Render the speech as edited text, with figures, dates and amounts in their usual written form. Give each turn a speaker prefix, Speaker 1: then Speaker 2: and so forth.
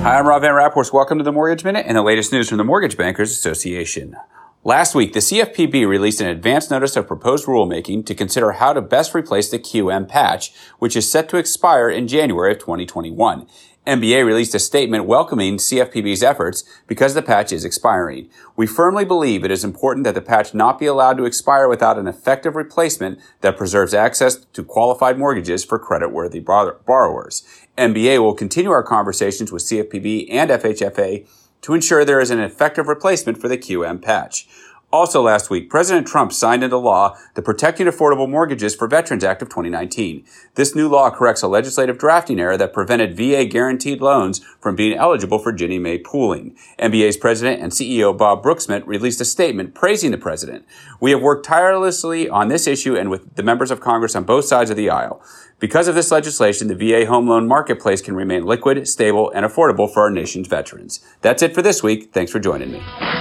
Speaker 1: Hi, I'm Rob Van Rapport. Welcome to the Mortgage Minute and the latest news from the Mortgage Bankers Association. Last week, the CFPB released an advance notice of proposed rulemaking to consider how to best replace the QM patch, which is set to expire in January of 2021. MBA released a statement welcoming CFPB's efforts because the patch is expiring. We firmly believe it is important that the patch not be allowed to expire without an effective replacement that preserves access to qualified mortgages for creditworthy borrowers. MBA will continue our conversations with CFPB and FHFA to ensure there is an effective replacement for the QM patch. Also last week, President Trump signed into law the Protecting Affordable Mortgages for Veterans Act of 2019. This new law corrects a legislative drafting error that prevented VA guaranteed loans from being eligible for Ginnie Mae pooling. MBA's president and CEO Bob Brooksmith released a statement praising the president. We have worked tirelessly on this issue and with the members of Congress on both sides of the aisle. Because of this legislation, the VA home loan marketplace can remain liquid, stable, and affordable for our nation's veterans. That's it for this week. Thanks for joining me.